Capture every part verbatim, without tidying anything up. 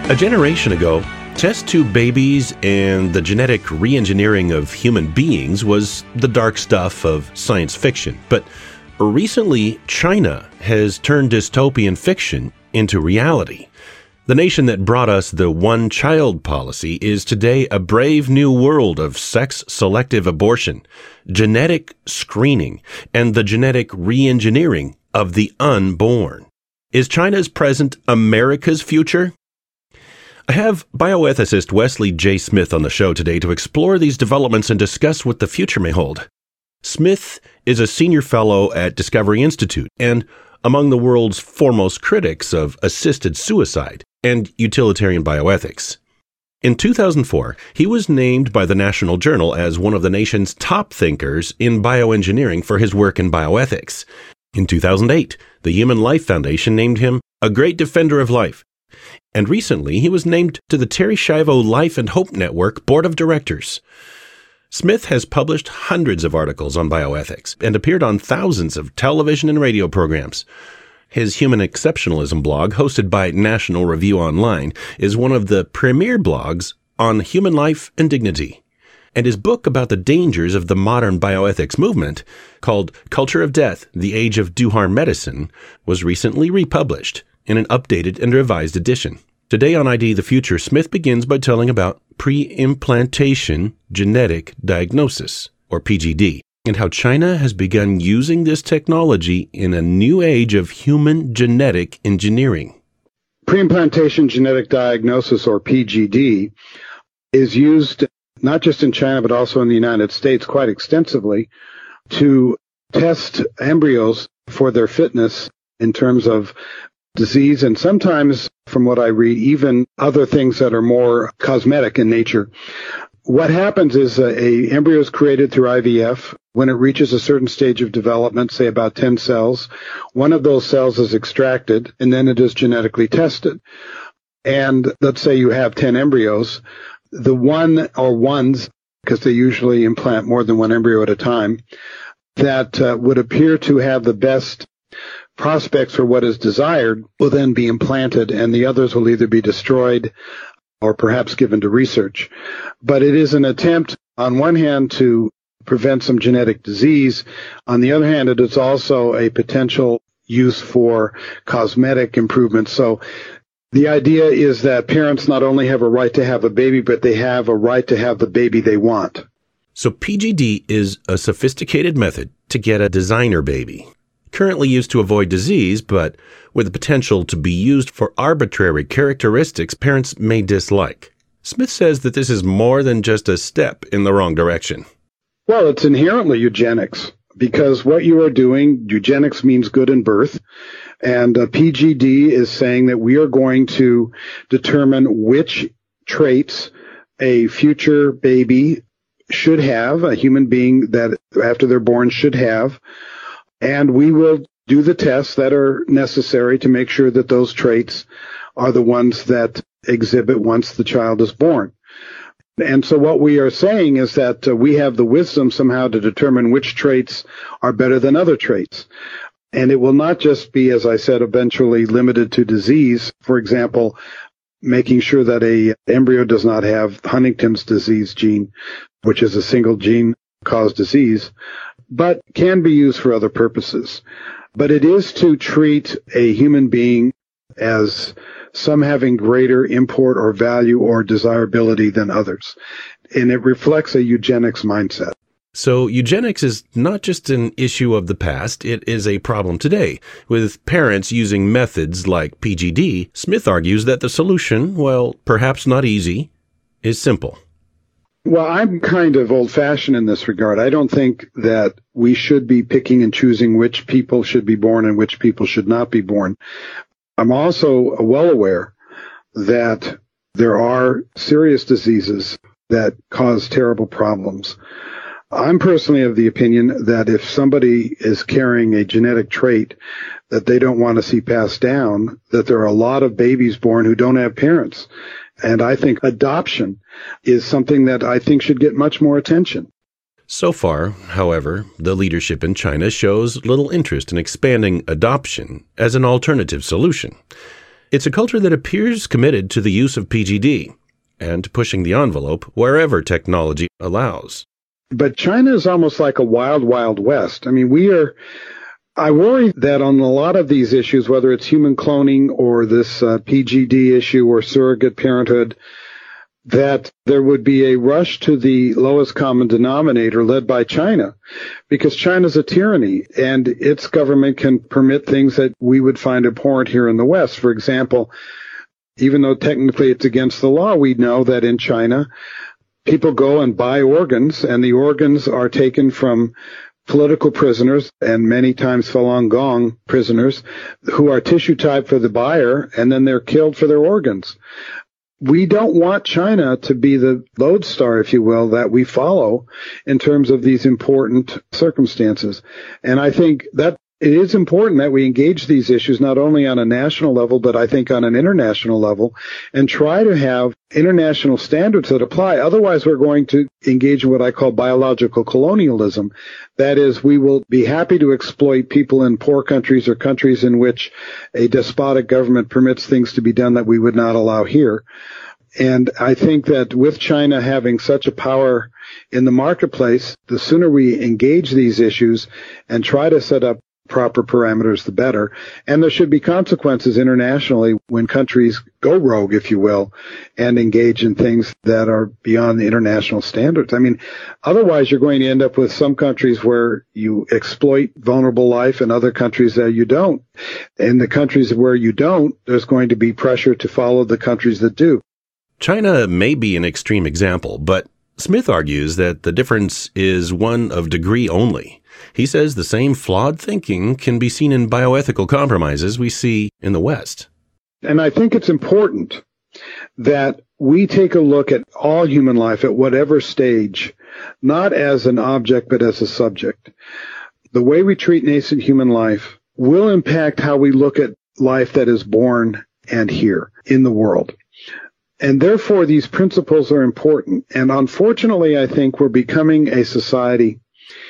A generation ago, test tube babies and the genetic re-engineering of human beings was the dark stuff of science fiction. But recently, China has turned dystopian fiction into reality. The nation that brought us the one-child policy is today a brave new world of sex-selective abortion, genetic screening, and the genetic re-engineering of the unborn. Is China's present America's future? I have bioethicist Wesley J. Smith on the show today to explore these developments and discuss what the future may hold. Smith is a senior fellow at Discovery Institute and among the world's foremost critics of assisted suicide and utilitarian bioethics. In two thousand four, he was named by the National Journal as one of the nation's top thinkers in bioengineering for his work in bioethics. In two thousand eight, the Human Life Foundation named him a great defender of life. And recently, he was named to the Terri Schiavo Life and Hope Network Board of Directors. Smith has published hundreds of articles on bioethics and appeared on thousands of television and radio programs. His Human Exceptionalism blog, hosted by National Review Online, is one of the premier blogs on human life and dignity. And his book about the dangers of the modern bioethics movement, called Culture of Death, The Age of Do-Harm Medicine, was recently republished in an updated and revised edition. Today on I D The Future, Smith begins by telling about pre-implantation genetic diagnosis, or P G D, and how China has begun using this technology in a new age of human genetic engineering. Pre-implantation genetic diagnosis, or P G D, is used not just in China but also in the United States quite extensively to test embryos for their fitness in terms of disease, and sometimes, from what I read, even other things that are more cosmetic in nature. What happens is a, a embryo is created through I V F. When it reaches a certain stage of development, say about ten cells, one of those cells is extracted, and then it is genetically tested. And let's say you have ten embryos. The one or ones, because they usually implant more than one embryo at a time, that uh, would appear to have the best prospects for what is desired will then be implanted, and the others will either be destroyed or perhaps given to research. But it is an attempt, on one hand, to prevent some genetic disease. On the other hand, it is also a potential use for cosmetic improvements. So the idea is that parents not only have a right to have a baby, but they have a right to have the baby they want. So P G D is a sophisticated method to get a designer baby, currently used to avoid disease, but with the potential to be used for arbitrary characteristics parents may dislike. Smith says that this is more than just a step in the wrong direction. Well, it's inherently eugenics, because what you are doing, eugenics means good in birth, and uh, P G D is saying that we are going to determine which traits a future baby should have, a human being that after they're born should have, and we will do the tests that are necessary to make sure that those traits are the ones that exhibit once the child is born. And so what we are saying is that uh, we have the wisdom somehow to determine which traits are better than other traits. And it will not just be, as I said, eventually limited to disease. For example, making sure that a embryo does not have Huntington's disease gene, which is a single gene cause disease, but can be used for other purposes. But it is to treat a human being as some having greater import or value or desirability than others. And it reflects a eugenics mindset. So eugenics is not just an issue of the past, it is a problem today. With parents using methods like P G D, Smith argues that the solution, well, perhaps not easy, is simple. Well, I'm kind of old-fashioned in this regard. I don't think that we should be picking and choosing which people should be born and which people should not be born. I'm also well aware that there are serious diseases that cause terrible problems. I'm personally of the opinion that if somebody is carrying a genetic trait that they don't want to see passed down, that there are a lot of babies born who don't have parents. And I think adoption is something that I think should get much more attention. So far, however, the leadership in China shows little interest in expanding adoption as an alternative solution. It's a culture that appears committed to the use of P G D and pushing the envelope wherever technology allows. But China is almost like a wild, wild west. I mean, we are, I worry that on a lot of these issues, whether it's human cloning or this uh, P G D issue or surrogate parenthood, that there would be a rush to the lowest common denominator led by China, because China's a tyranny and its government can permit things that we would find abhorrent here in the West. For example, even though technically it's against the law, we know that in China, people go and buy organs, and the organs are taken from political prisoners and many times Falun Gong prisoners who are tissue typed for the buyer, and then they're killed for their organs. We don't want China to be the lodestar, if you will, that we follow in terms of these important circumstances. And I think that it is important that we engage these issues not only on a national level, but I think on an international level, and try to have international standards that apply. Otherwise, we're going to engage in what I call biological colonialism. That is, we will be happy to exploit people in poor countries or countries in which a despotic government permits things to be done that we would not allow here. And I think that with China having such a power in the marketplace, the sooner we engage these issues and try to set up proper parameters, the better. And there should be consequences internationally when countries go rogue, if you will, and engage in things that are beyond the international standards. I mean, otherwise you're going to end up with some countries where you exploit vulnerable life and other countries that you don't. In the countries where you don't, there's going to be pressure to follow the countries that do. China may be an extreme example, but Smith argues that the difference is one of degree only. He says the same flawed thinking can be seen in bioethical compromises we see in the West. And I think it's important that we take a look at all human life at whatever stage, not as an object, but as a subject. The way we treat nascent human life will impact how we look at life that is born and here in the world. And therefore, these principles are important. And unfortunately, I think we're becoming a society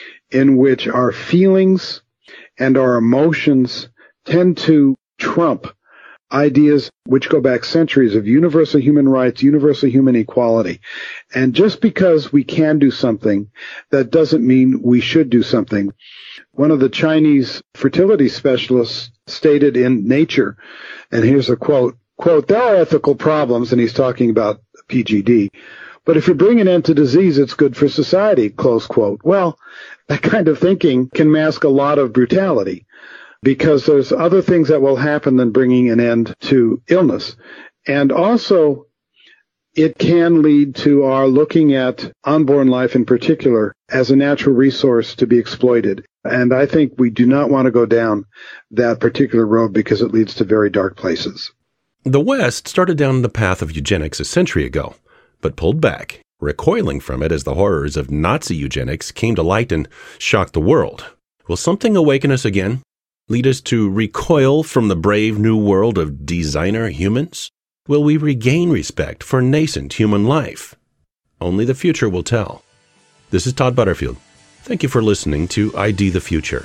in which our feelings and our emotions tend to trump ideas which go back centuries of universal human rights, universal human equality. And just because we can do something, that doesn't mean we should do something. One of the Chinese fertility specialists stated in Nature, and here's a quote, quote, "There are ethical problems," and he's talking about P G D, "but if you bring an end to disease, it's good for society," close quote. Well, that kind of thinking can mask a lot of brutality, because there's other things that will happen than bringing an end to illness. And also, it can lead to our looking at unborn life in particular as a natural resource to be exploited. And I think we do not want to go down that particular road because it leads to very dark places. The West started down the path of eugenics a century ago, but pulled back, recoiling from it as the horrors of Nazi eugenics came to light and shocked the world. Will something awaken us again? Lead us to recoil from the brave new world of designer humans? Will we regain respect for nascent human life? Only the future will tell. This is Todd Butterfield. Thank you for listening to I D the Future.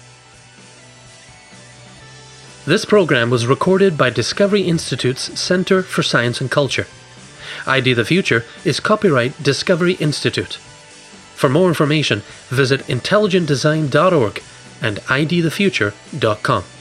This program was recorded by Discovery Institute's Center for Science and Culture. I D the Future is copyright Discovery Institute. For more information, visit intelligent design dot org and I D the future dot com.